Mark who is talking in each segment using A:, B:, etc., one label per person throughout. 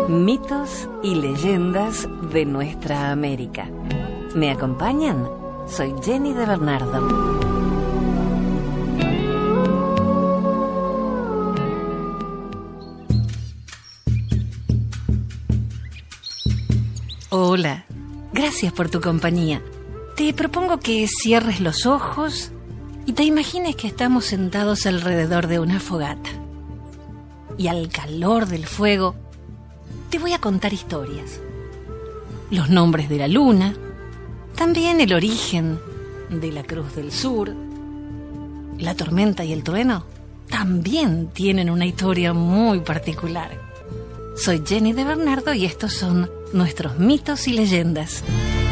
A: Mitos y leyendas de nuestra América. ¿Me acompañan? Soy Jenny de Bernardo. Hola, gracias por tu compañía. Te propongo que cierres los ojos y te imagines que estamos sentados alrededor de una fogata. Y al calor del fuego te voy a contar historias. Los nombres de la luna, también el origen de la Cruz del Sur. La tormenta y el trueno también tienen una historia muy particular. Soy Jenny de Bernardo y estos son nuestros mitos y leyendas.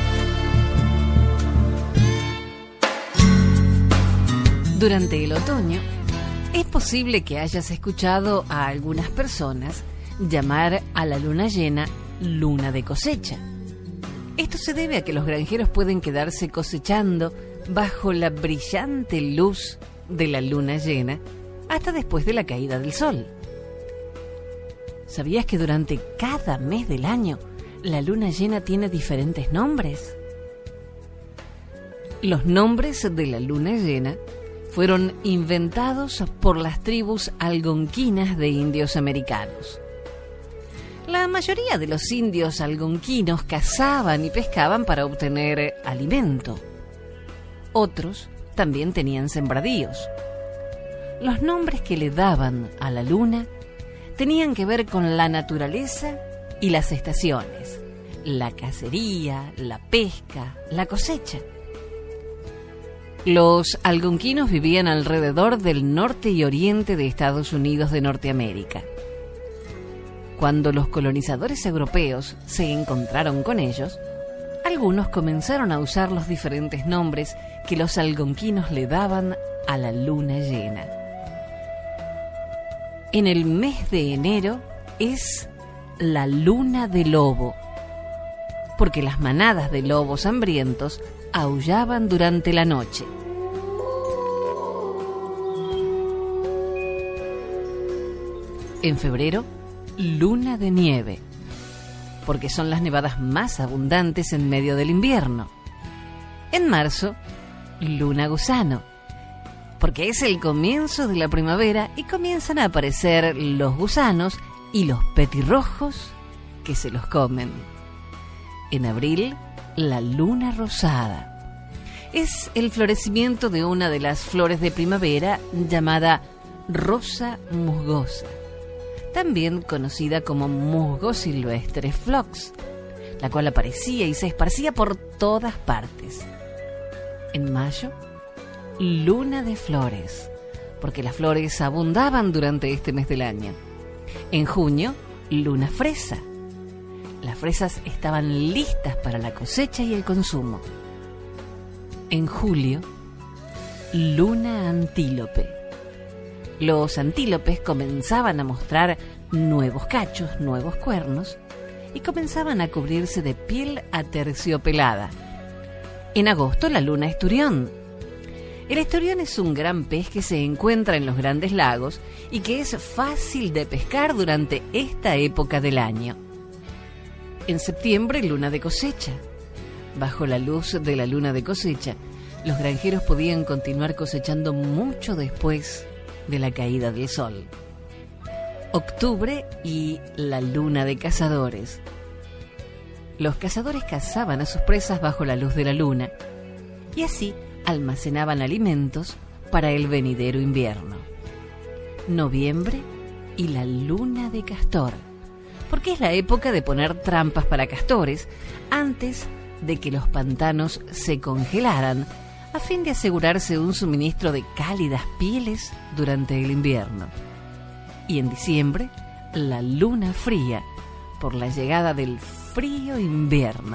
A: Durante el otoño, es posible que hayas escuchado a algunas personas llamar a la luna llena luna de cosecha. Esto se debe a que los granjeros pueden quedarse cosechando bajo la brillante luz de la luna llena hasta después de la caída del sol. ¿Sabías que durante cada mes del año la luna llena tiene diferentes nombres? Los nombres de la luna llena fueron inventados por las tribus algonquinas de indios americanos. La mayoría de los indios algonquinos cazaban y pescaban para obtener alimento. Otros también tenían sembradíos. Los nombres que le daban a la luna tenían que ver con la naturaleza y las estaciones, la cacería, la pesca, la cosecha. Los algonquinos vivían alrededor del norte y oriente de Estados Unidos de Norteamérica. Cuando los colonizadores europeos se encontraron con ellos, algunos comenzaron a usar los diferentes nombres que los algonquinos le daban a la luna llena. En el mes de enero es la luna de lobo, porque las manadas de lobos hambrientos aullaban durante la noche. En febrero, luna de nieve, porque son las nevadas más abundantes en medio del invierno. En marzo, luna gusano, porque es el comienzo de la primavera y comienzan a aparecer los gusanos y los petirrojos que se los comen. En abril, la luna rosada. Es el florecimiento de una de las flores de primavera llamada rosa musgosa, también conocida como musgo silvestre phlox, la cual aparecía y se esparcía por todas partes. En mayo, luna de flores, porque las flores abundaban durante este mes del año. En junio, luna fresa. Las fresas estaban listas para la cosecha y el consumo. En julio, luna antílope. Los antílopes comenzaban a mostrar nuevos cachos, nuevos cuernos, y comenzaban a cubrirse de piel aterciopelada. En agosto, la luna esturión. El esturión es un gran pez que se encuentra en los grandes lagos y que es fácil de pescar durante esta época del año. En septiembre, luna de cosecha. Bajo la luz de la luna de cosecha, los granjeros podían continuar cosechando mucho después de la caída del sol. Octubre y la luna de cazadores. Los cazadores cazaban a sus presas bajo la luz de la luna y así almacenaban alimentos para el venidero invierno. Noviembre y la luna de castor, porque es la época de poner trampas para castores antes de que los pantanos se congelaran, a fin de asegurarse un suministro de cálidas pieles durante el invierno. Y en diciembre, la luna fría, por la llegada del frío invierno.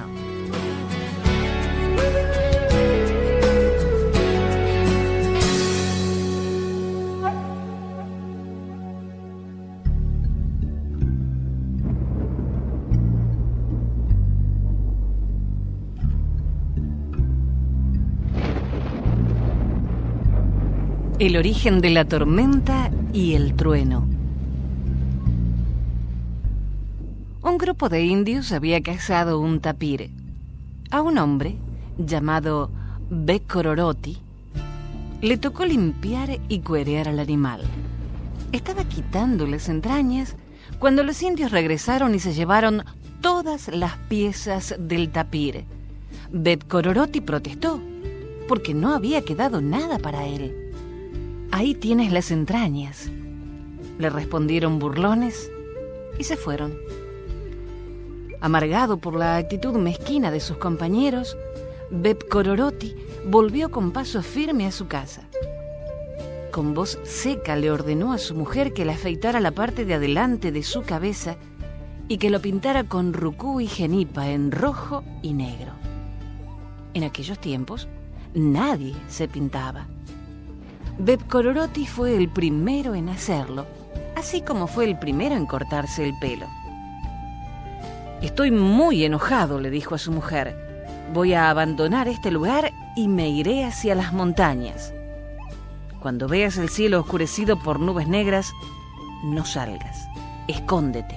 A: El origen de la tormenta y el trueno. un grupo de indios había cazado un tapir. A un hombre llamado Becororoti le tocó limpiar y cuerear al animal. Estaba quitando las entrañas cuando los indios regresaron y se llevaron todas las piezas del tapir. Becororoti protestó porque no había quedado nada para él. «Ahí tienes las entrañas», le respondieron burlones y se fueron. Amargado por la actitud mezquina de sus compañeros, Becororoti volvió con paso firme a su casa. Con voz seca le ordenó a su mujer que le afeitara la parte de adelante de su cabeza y que lo pintara con rucú y genipa en rojo y negro. En aquellos tiempos, nadie se pintaba. Becororoti fue el primero en hacerlo, así como fue el primero en cortarse el pelo. «Estoy muy enojado», le dijo a su mujer. «Voy a abandonar este lugar y me iré hacia las montañas. Cuando veas el cielo oscurecido por nubes negras, no salgas, escóndete».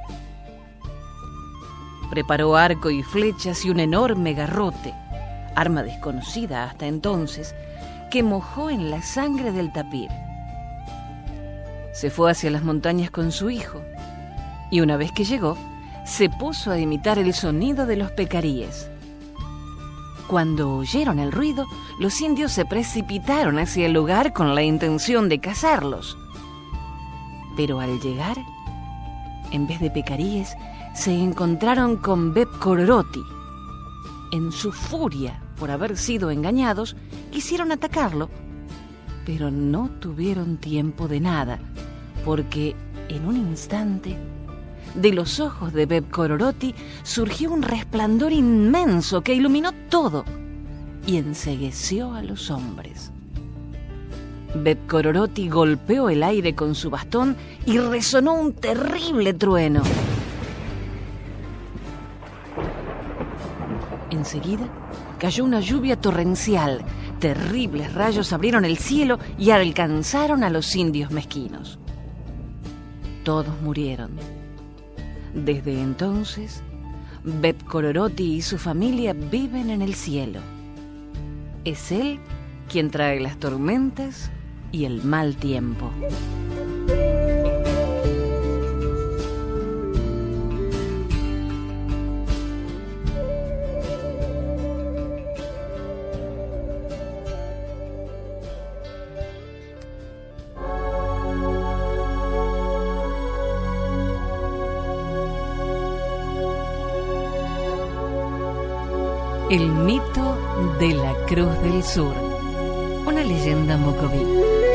A: Preparó arco y flechas y un enorme garrote, arma desconocida hasta entonces, que mojó en la sangre del tapir. Se fue hacia las montañas con su hijo, y una vez que llegó, se puso a imitar el sonido de los pecaríes. Cuando oyeron el ruido, los indios se precipitaron hacia el lugar con la intención de cazarlos. Pero al llegar, en vez de pecaríes, se encontraron con Becororoti. En su furia por haber sido engañados, quisieron atacarlo, pero no tuvieron tiempo de nada, porque en un instante, de los ojos de Becororoti surgió un resplandor inmenso que iluminó todo y encegueció a los hombres. Becororoti golpeó el aire con su bastón y resonó un terrible trueno. Enseguida cayó una lluvia torrencial. Terribles rayos abrieron el cielo y alcanzaron a los indios mezquinos. Todos murieron. Desde entonces, Becororoti y su familia viven en el cielo. Es él quien trae las tormentas y el mal tiempo. El mito de la Cruz del Sur, una leyenda mocoví.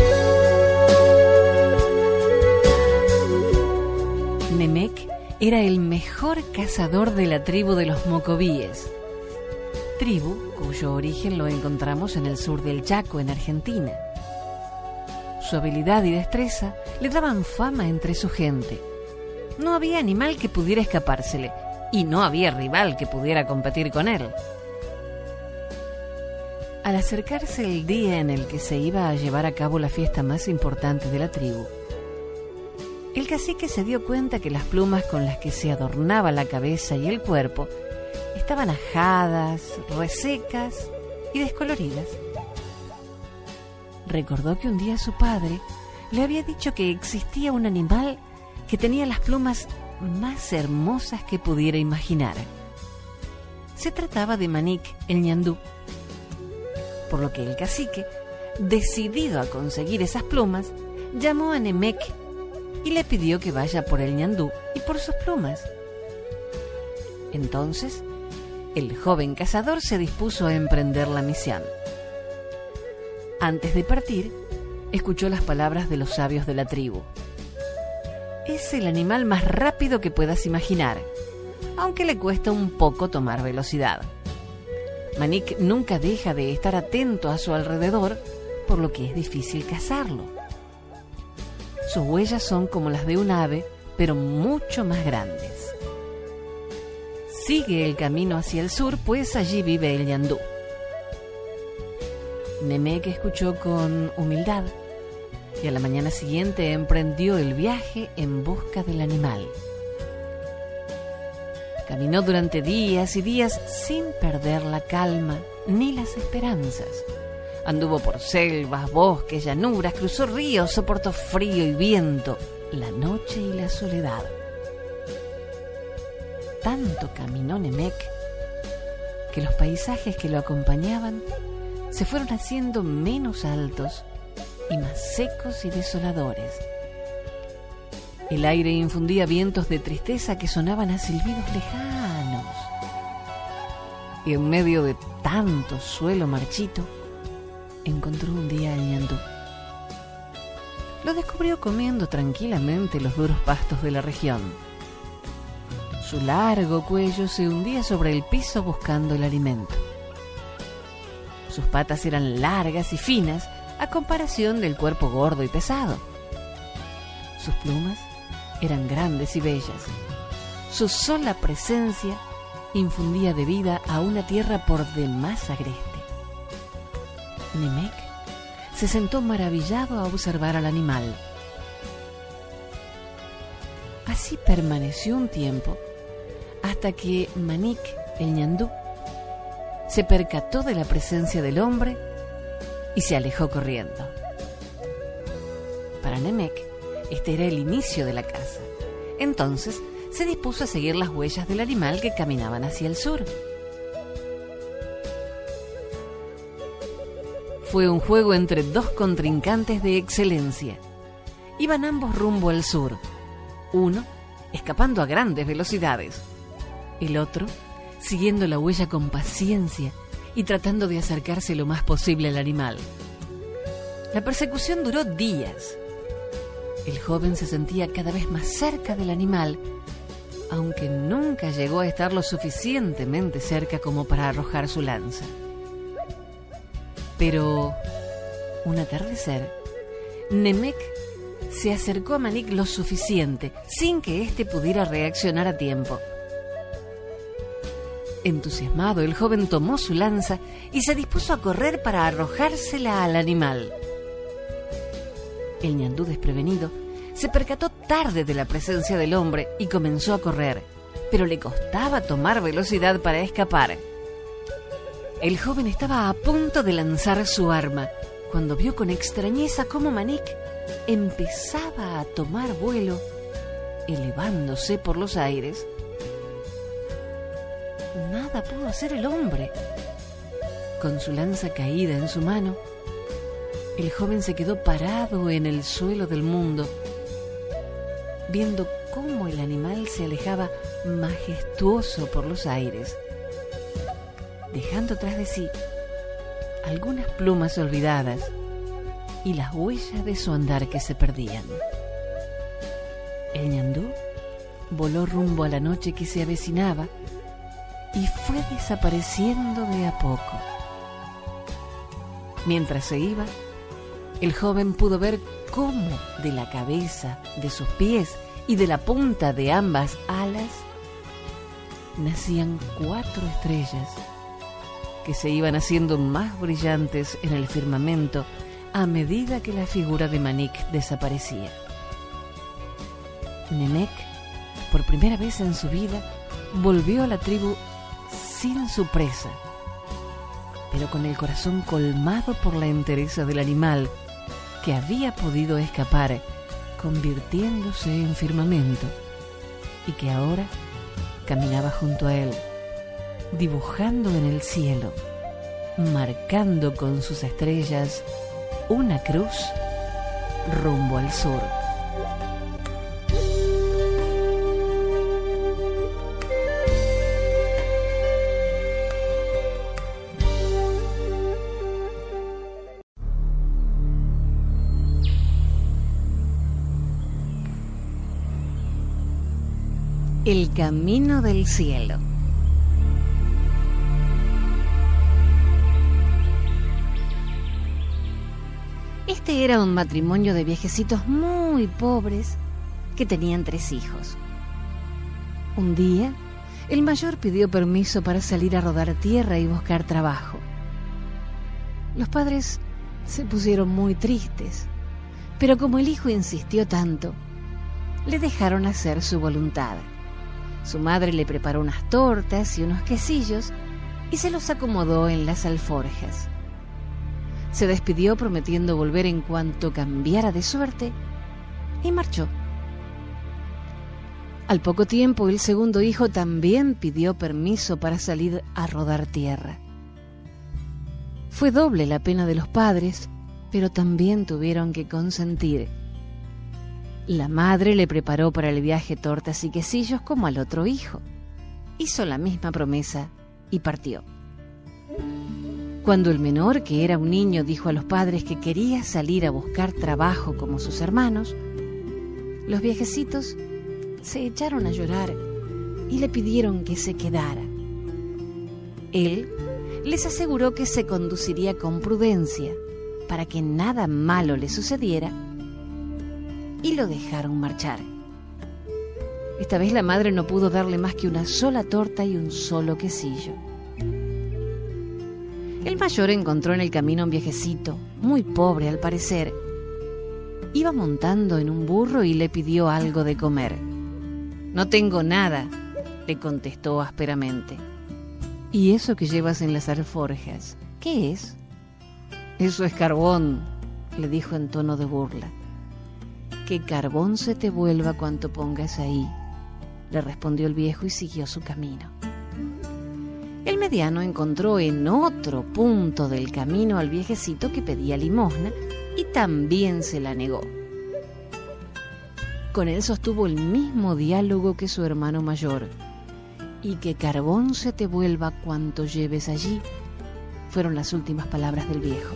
A: Nemec era el mejor cazador de la tribu de los mocovíes, tribu cuyo origen lo encontramos en el sur del Chaco, en Argentina. Su habilidad y destreza le daban fama entre su gente. No había animal que pudiera escapársele, y no había rival que pudiera competir con él. Al acercarse el día en el que se iba a llevar a cabo la fiesta más importante de la tribu, el cacique se dio cuenta que las plumas con las que se adornaba la cabeza y el cuerpo estaban ajadas, resecas y descoloridas. Recordó que un día su padre le había dicho que existía un animal que tenía las plumas más hermosas que pudiera imaginar. Se trataba de Manic, el ñandú. Por lo que el cacique, decidido a conseguir esas plumas, llamó a Nemec y le pidió que vaya por el ñandú y por sus plumas. Entonces, el joven cazador se dispuso a emprender la misión. Antes de partir, escuchó las palabras de los sabios de la tribu. Es el animal más rápido que puedas imaginar, aunque le cuesta un poco tomar velocidad. Manic nunca deja de estar atento a su alrededor, por lo que es difícil cazarlo. Sus huellas son como las de un ave, pero mucho más grandes. Sigue el camino hacia el sur, pues allí vive el ñandú. Nemec escuchó con humildad y a la mañana siguiente emprendió el viaje en busca del animal. Caminó durante días y días sin perder la calma ni las esperanzas. Anduvo por selvas, bosques, llanuras, cruzó ríos, soportó frío y viento, la noche y la soledad. Tanto caminó Nemec que los paisajes que lo acompañaban se fueron haciendo menos altos y más secos y desoladores. El aire infundía vientos de tristeza que sonaban a silbidos lejanos. Y en medio de tanto suelo marchito, encontró un día al ñandú. Lo descubrió comiendo tranquilamente los duros pastos de la región. Su largo cuello se hundía sobre el piso buscando el alimento. Sus patas eran largas y finas a comparación del cuerpo gordo y pesado. Sus plumas eran grandes y bellas. Su sola presencia infundía de vida a una tierra por demás agreste. Nemec se sentó maravillado a observar al animal. Así permaneció un tiempo hasta que Manik, el ñandú, se percató de la presencia del hombre y se alejó corriendo. Para Nemec, este era el inicio de la caza. Entonces se dispuso a seguir las huellas del animal que caminaban hacia el sur. Fue un juego entre dos contrincantes de excelencia. Iban ambos rumbo al sur, uno escapando a grandes velocidades, el otro siguiendo la huella con paciencia y tratando de acercarse lo más posible al animal. La persecución duró días. El joven se sentía cada vez más cerca del animal, aunque nunca llegó a estar lo suficientemente cerca como para arrojar su lanza. Pero, un atardecer, Nemec se acercó a Manik lo suficiente, sin que éste pudiera reaccionar a tiempo. Entusiasmado, el joven tomó su lanza y se dispuso a correr para arrojársela al animal. El ñandú, desprevenido, se percató tarde de la presencia del hombre y comenzó a correr, pero le costaba tomar velocidad para escapar. El joven estaba a punto de lanzar su arma cuando vio con extrañeza cómo Manik empezaba a tomar vuelo, elevándose por los aires. Nada pudo hacer el hombre. Con su lanza caída en su mano, el joven se quedó parado en el suelo del mundo, viendo cómo el animal se alejaba majestuoso por los aires, dejando tras de sí algunas plumas olvidadas y las huellas de su andar que se perdían. El ñandú voló rumbo a la noche que se avecinaba y fue desapareciendo de a poco. Mientras se iba, el joven pudo ver cómo de la cabeza, de sus pies y de la punta de ambas alas nacían 4 estrellas que se iban haciendo más brillantes en el firmamento a medida que la figura de Manik desaparecía. Nemec, por primera vez en su vida, volvió a la tribu sin su presa, pero con el corazón colmado por la entereza del animal que había podido escapar convirtiéndose en firmamento y que ahora caminaba junto a él, dibujando en el cielo, marcando con sus estrellas una cruz rumbo al sur. El camino del cielo. Este era un matrimonio de viejecitos muy pobres que tenían 3 hijos. Un día, el mayor pidió permiso para salir a rodar tierra y buscar trabajo. Los padres se pusieron muy tristes, pero como el hijo insistió tanto, le dejaron hacer su voluntad. Su madre le preparó unas tortas y unos quesillos y se los acomodó en las alforjas. Se despidió prometiendo volver en cuanto cambiara de suerte y marchó. Al poco tiempo, el segundo hijo también pidió permiso para salir a rodar tierra. Fue doble la pena de los padres, pero también tuvieron que consentir. La madre le preparó para el viaje tortas y quesillos como al otro hijo. Hizo la misma promesa y partió. Cuando el menor, que era un niño, dijo a los padres que quería salir a buscar trabajo como sus hermanos, los viejecitos se echaron a llorar y le pidieron que se quedara. Él les aseguró que se conduciría con prudencia para que nada malo le sucediera y lo dejaron marchar. Esta vez la madre no pudo darle más que una sola torta y un solo quesillo. El mayor encontró en el camino a un viejecito, muy pobre al parecer. Iba montando en un burro y le pidió algo de comer. «No tengo nada», le contestó ásperamente. «¿Y eso que llevas en las alforjas, qué es?» «Eso es carbón», le dijo en tono de burla. «Que carbón se te vuelva cuanto pongas ahí», le respondió el viejo y siguió su camino. El mediano encontró en otro punto del camino al viejecito que pedía limosna y también se la negó. Con él sostuvo el mismo diálogo que su hermano mayor. «Y que carbón se te vuelva cuanto lleves allí», fueron las últimas palabras del viejo.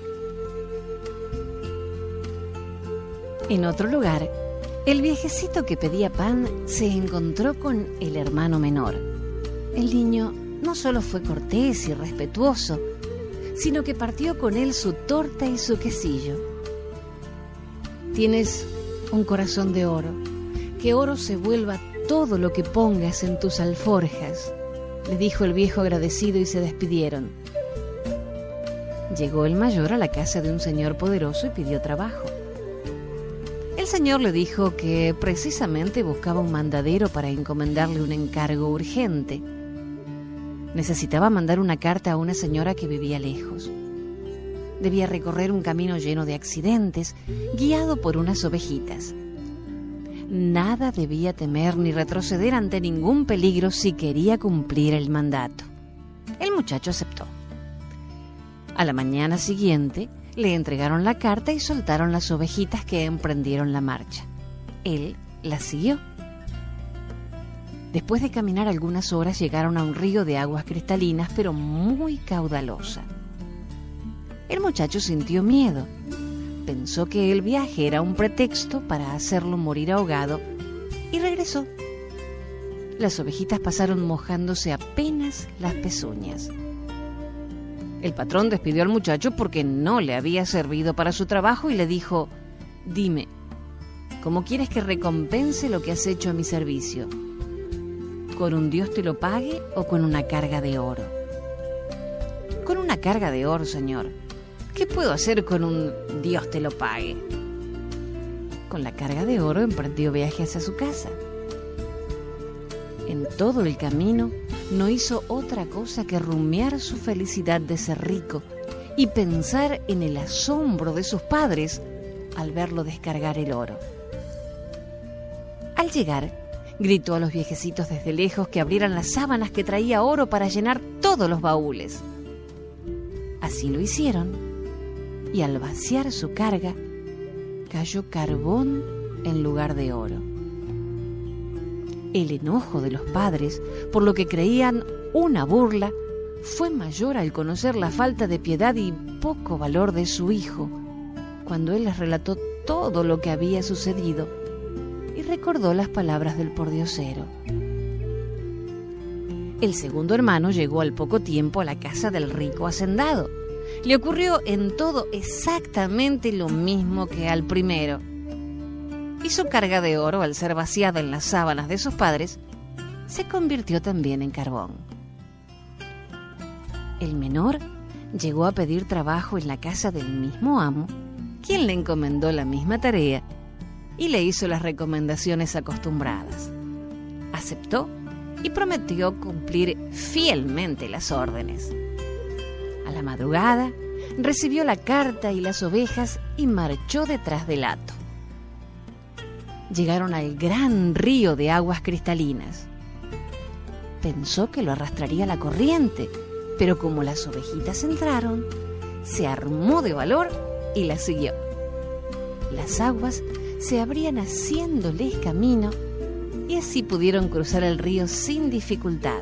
A: En otro lugar, el viejecito que pedía pan se encontró con el hermano menor. El niño no solo fue cortés y respetuoso, sino que partió con él su torta y su quesillo. «Tienes un corazón de oro, que oro se vuelva todo lo que pongas en tus alforjas», le dijo el viejo agradecido y se despidieron. Llegó el mayor a la casa de un señor poderoso y pidió trabajo. El señor le dijo que precisamente buscaba un mandadero para encomendarle un encargo urgente. Necesitaba mandar una carta a una señora que vivía lejos. Debía recorrer un camino lleno de accidentes, guiado por unas ovejitas. Nada debía temer ni retroceder ante ningún peligro si quería cumplir el mandato. El muchacho aceptó. A la mañana siguiente le entregaron la carta y soltaron las ovejitas que emprendieron la marcha. Él las siguió. Después de caminar algunas horas llegaron a un río de aguas cristalinas, pero muy caudalosa. El muchacho sintió miedo. Pensó que el viaje era un pretexto para hacerlo morir ahogado y regresó. Las ovejitas pasaron mojándose apenas las pezuñas. El patrón despidió al muchacho porque no le había servido para su trabajo y le dijo: «Dime, ¿cómo quieres que recompense lo que has hecho a mi servicio? ¿Con un Dios te lo pague o con una carga de oro?» «Con una carga de oro, señor. ¿Qué puedo hacer con un Dios te lo pague?» Con la carga de oro emprendió viaje hacia su casa. En todo el camino no hizo otra cosa que rumiar su felicidad de ser rico y pensar en el asombro de sus padres al verlo descargar el oro. Al llegar, gritó a los viejecitos desde lejos que abrieran las sábanas que traía oro para llenar todos los baúles. Así lo hicieron, y al vaciar su carga, cayó carbón en lugar de oro. El enojo de los padres, por lo que creían una burla, fue mayor al conocer la falta de piedad y poco valor de su hijo, cuando él les relató todo lo que había sucedido y recordó las palabras del pordiosero. El segundo hermano llegó al poco tiempo a la casa del rico hacendado. Le ocurrió en todo exactamente lo mismo que al primero. Y su carga de oro, al ser vaciada en las sábanas de sus padres, se convirtió también en carbón. El menor llegó a pedir trabajo en la casa del mismo amo, quien le encomendó la misma tarea y le hizo las recomendaciones acostumbradas. Aceptó y prometió cumplir fielmente las órdenes. A la madrugada recibió la carta y las ovejas y marchó detrás del hato. Llegaron al gran río de aguas cristalinas. Pensó que lo arrastraría la corriente, pero como las ovejitas entraron, se armó de valor y las siguió. Las aguas se abrían haciéndoles camino y así pudieron cruzar el río sin dificultad.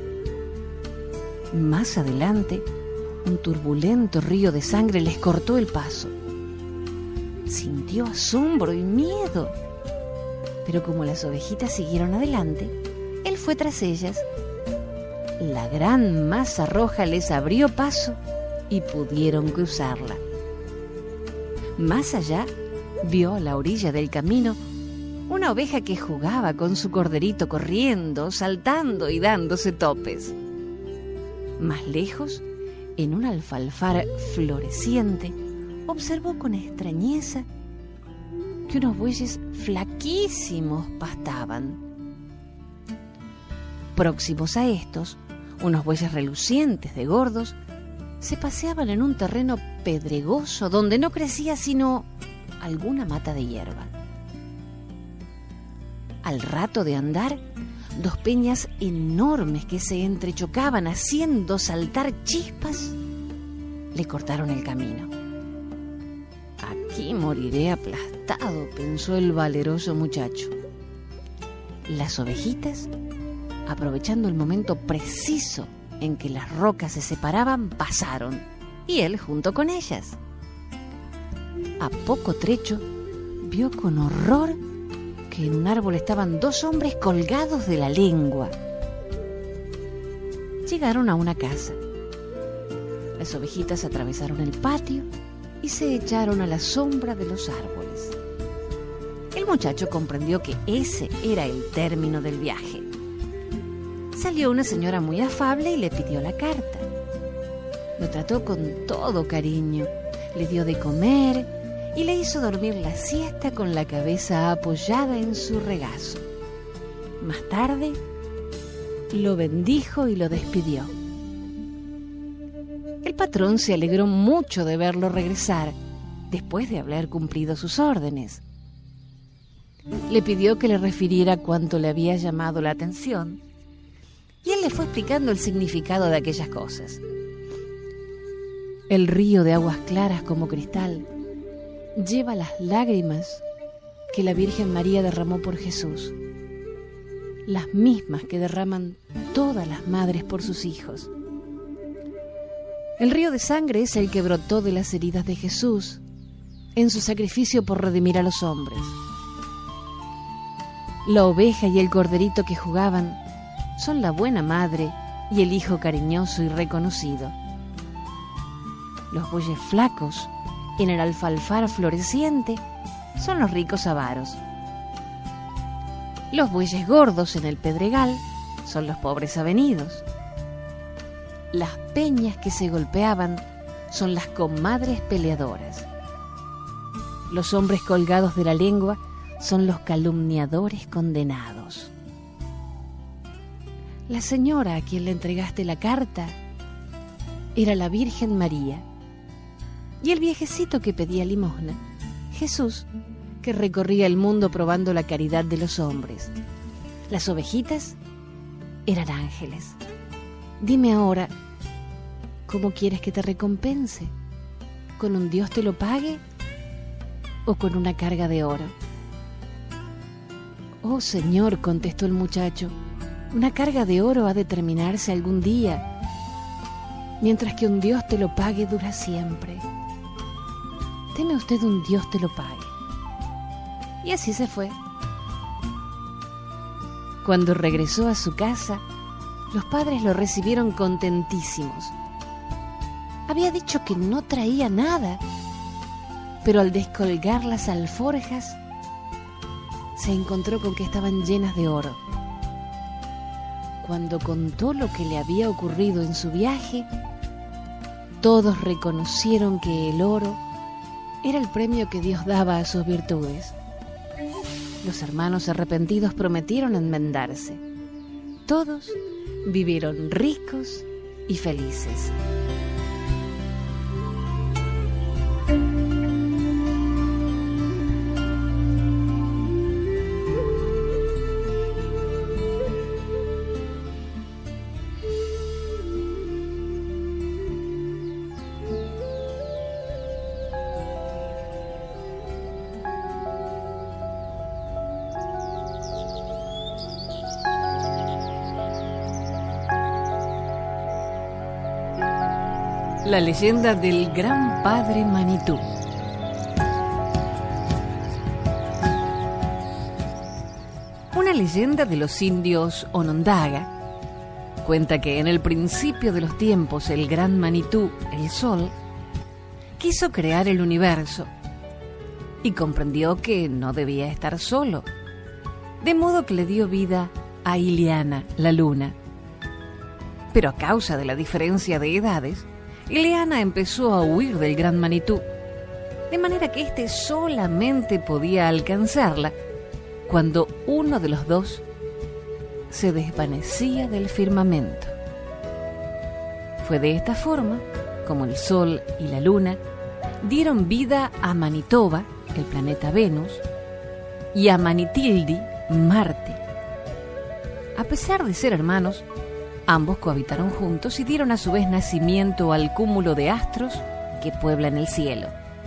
A: Más adelante, un turbulento río de sangre les cortó el paso. Sintió asombro y miedo, pero como las ovejitas siguieron adelante, él fue tras ellas. La gran masa roja les abrió paso y pudieron cruzarla. Más allá, vio a la orilla del camino una oveja que jugaba con su corderito corriendo, saltando y dándose topes. Más lejos, en un alfalfar floreciente, observó con extrañeza que unos bueyes flaquísimos pastaban. Próximos a estos, unos bueyes relucientes de gordos se paseaban en un terreno pedregoso donde no crecía sino alguna mata de hierba. Al rato de andar, dos peñas enormes que se entrechocaban haciendo saltar chispas le cortaron el camino. Aquí moriré aplastado, pensó el valeroso muchacho. Las ovejitas, aprovechando el momento preciso en que las rocas se separaban, pasaron, y él junto con ellas. A poco trecho, vio con horror que en un árbol estaban dos hombres colgados de la lengua. Llegaron a una casa. Las ovejitas atravesaron el patio y se echaron a la sombra de los árboles. El muchacho comprendió que ese era el término del viaje. Salió una señora muy afable y le pidió la carta. Lo trató con todo cariño, le dio de comer y le hizo dormir la siesta con la cabeza apoyada en su regazo. Más tarde, lo bendijo y lo despidió. El patrón se alegró mucho de verlo regresar, después de haber cumplido sus órdenes. Le pidió que le refiriera cuánto le había llamado la atención, y él le fue explicando el significado de aquellas cosas. El río de aguas claras como cristal lleva las lágrimas que la Virgen María derramó por Jesús, las mismas que derraman todas las madres por sus hijos. El río de sangre es el que brotó de las heridas de Jesús en su sacrificio por redimir a los hombres. La oveja y el corderito que jugaban son la buena madre y el hijo cariñoso y reconocido. Los bueyes flacos en el alfalfar floreciente son los ricos avaros. Los bueyes gordos en el pedregal son los pobres avenidos. Las peñas que se golpeaban son las comadres peleadoras. Los hombres colgados de la lengua son los calumniadores condenados. La señora a quien le entregaste la carta era la Virgen María, y el viejecito que pedía limosna, Jesús, que recorría el mundo probando la caridad de los hombres. Las ovejitas eran ángeles. Dime ahora, ¿cómo quieres que te recompense? ¿Con un Dios te lo pague o con una carga de oro? Oh, Señor, contestó el muchacho, una carga de oro ha de terminarse algún día, mientras que un Dios te lo pague dura siempre. Deme usted un Dios te lo pague. Y así se fue. Cuando regresó a su casa, los padres lo recibieron contentísimos. Había dicho que no traía nada, pero al descolgar las alforjas, se encontró con que estaban llenas de oro. Cuando contó lo que le había ocurrido en su viaje, todos reconocieron que el oro era el premio que Dios daba a sus virtudes. Los hermanos arrepentidos prometieron enmendarse. Todos vivieron ricos y felices. La leyenda del Gran Padre Manitú. Una leyenda de los indios Onondaga cuenta que en el principio de los tiempos el Gran Manitú, el Sol, quiso crear el universo y comprendió que no debía estar solo, de modo que le dio vida a Iliana, la luna. Pero a causa de la diferencia de edades, Iliana empezó a huir del Gran Manitú, de manera que éste solamente podía alcanzarla cuando uno de los dos se desvanecía del firmamento. Fue de esta forma como el Sol y la Luna dieron vida a Manitoba, el planeta Venus, y a Manitildi, Marte. A pesar de ser hermanos, ambos cohabitaron juntos y dieron a su vez nacimiento al cúmulo de astros que pueblan el cielo.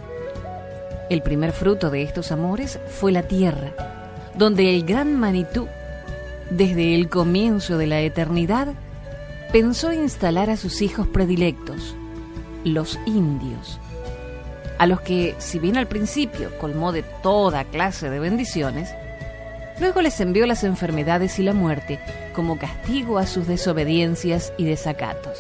A: El primer fruto de estos amores fue la Tierra, donde el Gran Manitú, desde el comienzo de la eternidad, pensó instalar a sus hijos predilectos, los indios, a los que, si bien al principio colmó de toda clase de bendiciones, luego les envió las enfermedades y la muerte como castigo a sus desobediencias y desacatos.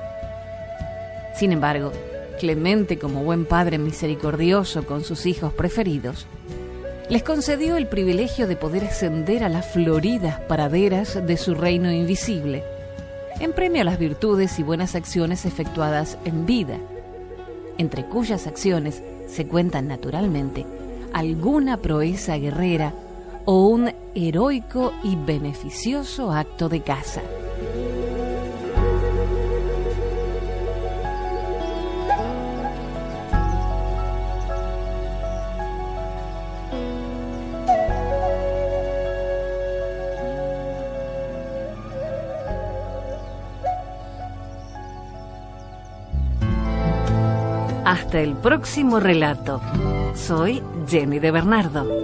A: Sin embargo, Clemente, como buen padre misericordioso con sus hijos preferidos, les concedió el privilegio de poder ascender a las floridas praderas de su reino invisible, en premio a las virtudes y buenas acciones efectuadas en vida, entre cuyas acciones se cuentan naturalmente alguna proeza guerrera o un heroico y beneficioso acto de caza. Hasta el próximo relato. Soy Jenny de Bernardo.